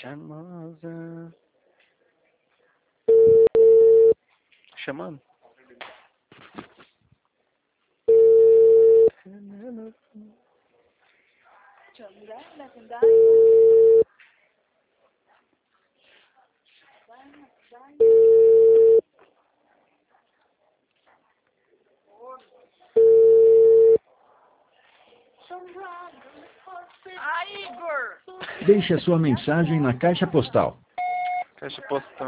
Charmosa. Chamando. Deixe a sua mensagem na caixa postal. Caixa postal.